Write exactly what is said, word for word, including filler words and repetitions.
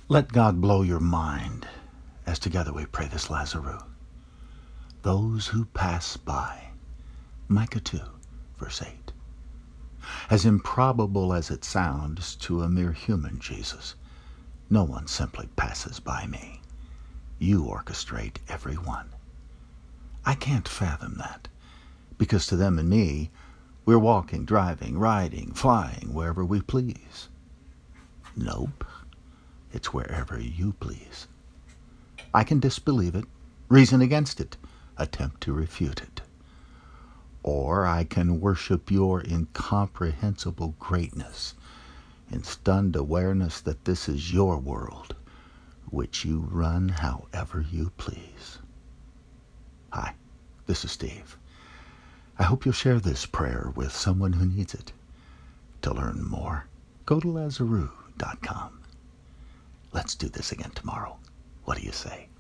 Let God blow your mind as together we pray this Lazarus. Those who pass by. Micah two, verse eight. As improbable as it sounds to a mere human, Jesus, no one simply passes by me. You orchestrate every one. I can't fathom that, because to them and me, we're walking, driving, riding, flying, wherever we please. Nope, it's wherever you please. I can disbelieve it, reason against it, attempt to refute it. Or I can worship your incomprehensible greatness in stunned awareness that this is your world, which you run however you please. Hi, this is Steve. I hope you'll share this prayer with someone who needs it. To learn more, go to Lazarus dot com. Let's do this again tomorrow. What do you say?